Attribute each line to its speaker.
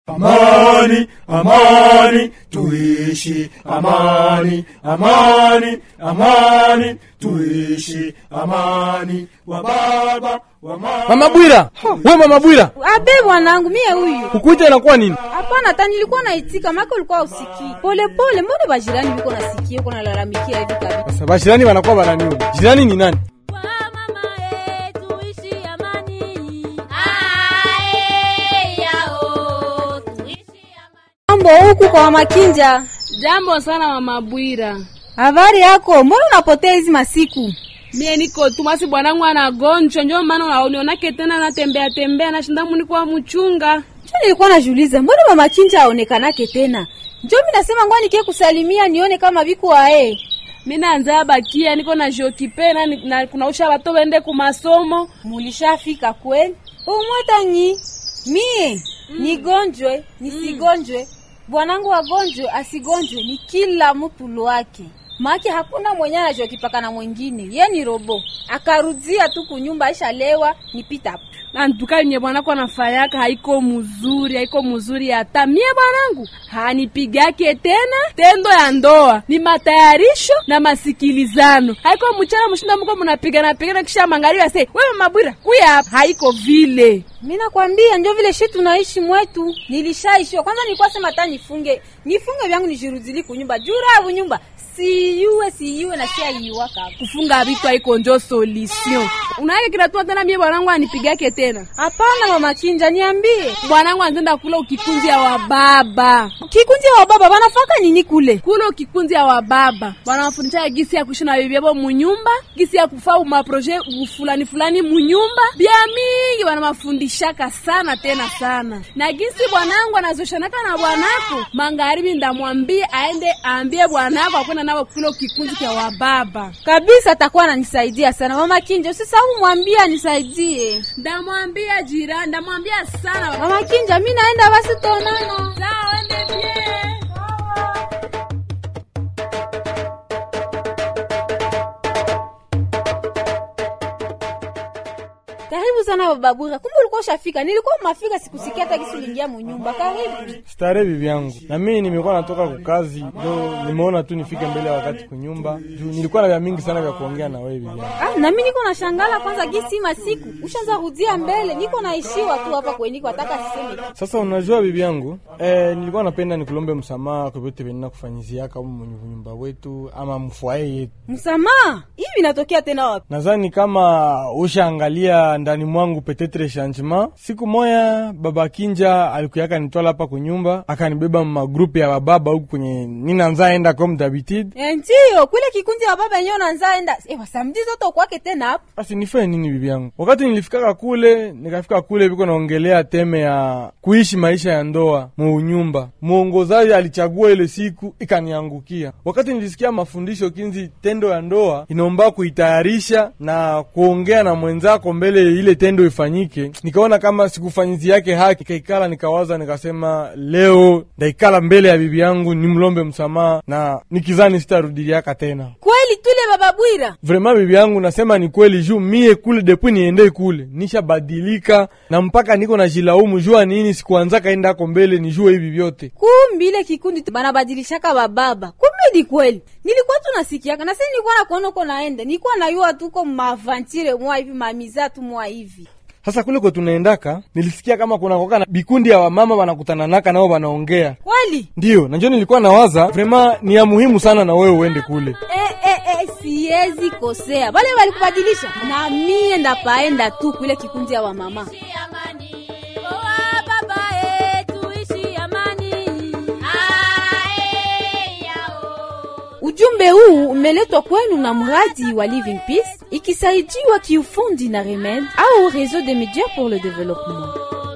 Speaker 1: Amani, amani, tuishi amani, amani, amani, tuishi amani, wa baba, wa mama.
Speaker 2: Mama Bwira, wewe Mama Bwira.
Speaker 3: Abe mwanangu mie huyu.
Speaker 2: Kukuita inakuwa nini?
Speaker 3: Hapana, hata nilikuwa naitika mako ulikuwa usiki. Pole pole, mbona bajirani biko nasikia uko nalalamikia hivi kabisa.
Speaker 2: Sasa bajirani wanakuwa bananioni. Jirani ni nani?
Speaker 3: Mambo huku kwa Makinja.
Speaker 4: Jambo sana Mama Bwira.
Speaker 3: Habari yako? Mbona unapotea hizi masiku?
Speaker 4: Mie niko tumasi bwanangu anagonjwa ndio maana unaonionake tena natembea na shinda muni kwa mchunga.
Speaker 3: Njoo nilikuwa najiuliza mbona Mama Kinja aonekanake tena? Njoo mimi nasema ngoja nikie kusalimia nione kama biko ae.
Speaker 4: Mimi naanza bakia niko na jokipena na kunausha watu wende ku masomo.
Speaker 3: Mulishafika kweli? Umwatanyi. Mie nigonjwe, nisigonjwe. Bwanangu agonjwe, asigonjwe ni kila mtu lwake. Maki hakuna mwenye anajokipaka na mwingine. Yeye ni robo. Akarudia tu kunyumba aisha lewa nipita hapo.
Speaker 4: Na ntuka nye bwanako anafayaka haiko mzuri hata mie bwanangu. Hanipigake tena tendo ya ndoa. Ni matayarisho na masikilizano. Haiko mchana mshinda mko mnapigana kisha mangalia say, "Wewe Mama Bwira, kuya hapa." Haiko vile.
Speaker 3: Mimi nakwambia ndio vile shi tunaishi mwetu. Nilishaishiwa. Kwanza nilikuwa sema hata nifunge vyangu nijirudili kunyumba. Jura nyumba. Siyue na sia yiwaka.
Speaker 4: Kufunga vitu haiko ndio solution. Unaye kinatua tena mie bwanangu anipigake tena.
Speaker 3: Hapana Mama Kinja, niambie.
Speaker 4: Bwanangu anatenda kula ukikunzi ya wababa.
Speaker 3: Kikunzi ya wababa wanafaka nini kule?
Speaker 4: Kule ukikunzi ya wababa. Wanawafundisha gisi ya kuishi na bibi yao munyumba, gisi ya kufanya maproje fulani munyumba. Bia mingi wanamafundishaka sana tena sana. Na gisi bwanangu anazoshanaka na bwanako, magharibi ndamwambia aende aambie bwanako akona nao kule kikunzi cha wababa.
Speaker 3: Kabisa atakuwa ananisaidia sana. Mama Kinja, usisahau mwambie nisaidie.
Speaker 4: Ndamwambia jirani, ndamwambia sana.
Speaker 3: Mama Kinja, mimi naenda basi tonana.
Speaker 4: Sawa, ende pia.
Speaker 3: Karibu sana Baba Bwira. Kumbe ulikuwa ushafika. Nilikuwa mafika sikusikia hata kisi uliingia munyumba. Karibu.
Speaker 2: Starehe bibi yangu. Na mimi nimekuwa natoka kukazi, ndio nimeona tu nifike mbele ya wakati kunyumba. Nilikuwa na vya mingi sana vya kuongea na wewe bibi yangu.
Speaker 3: Na mimi niko na shangala kwanza gisi masiku. Ushaanza rudia mbele. Niko naishiwa tu hapa kwa nini nataka siseme.
Speaker 2: Sasa unajua bibi yangu, nilikuwa napenda nikulombe msamaha kwa vyote venina kufanyizia kama mwenye nyumba wetu ama mfuae yetu.
Speaker 3: Msamaha? Hivi inatokea tena wapi?
Speaker 2: Nadhani kama ushaangalia ndani mwangu petetre changement. Siku moya Baba Kinja alikuyaka nitwala hapa kunyumba, akanibeba magrupu ya bababa huku kwenye nina nzaenda comme d'habitude.
Speaker 3: Ndio, kule kikundi ya baba yenyewe nzaenda. Wasamdi zote kwake tena hapo.
Speaker 2: Basi nifanye nini bibi yangu? Wakati nikafika kule biko naongelea teme ya kuishi maisha ya ndoa mu nyumba. Muongozaji alichagua ile siku ikaniangukia. Wakati nilisikia mafundisho kinzi tendo ya ndoa inaomba kuitayarisha na kuongea na mwenzako mbele ile tendo ifanyike, nikaona kama sikufanyizi yake haki. Kaikala nikawaza nikasema leo ndaikala mbele ya bibi yangu nimlombe msamaha na nikizani sitarudilia tena.
Speaker 3: Kweli tule Baba Bwira?
Speaker 2: Vraiment bibi yangu nasema ni kweli juu mie kule depuis niende kule nisha badilika na mpaka niko na jilaumu jua nini sikuanza kaenda hapo mbele nijue hivi vyote.
Speaker 3: Kumbe ile kikundi bana badilishaka bababa. Kumbe ni kweli. Nilikuwa tunasikiaka na sasa nilikuwa nakuona uko naenda. Nilikuwa najua tuko mavantire mwa hivi mamiza tu mwa hivi.
Speaker 2: Sasa kule kwa tunaendaka nilisikia kama kuna kokana bikundi ya wamama wanakutana naka nao wanaongea.
Speaker 3: Kweli?
Speaker 2: Ndio, na njoo nilikuwa nawaza vraiment ni ya muhimu sana na wewe uende kule.
Speaker 3: Siwezi kosea. Wale walikubadilisha na mie ndapaenda tu kule kikundi ya wamama. Ujumbe huu umeletwa kwenu na mradi wa Living Peace ikisaidiwa kiufundi na Remède au Réseau des médias pour le développement.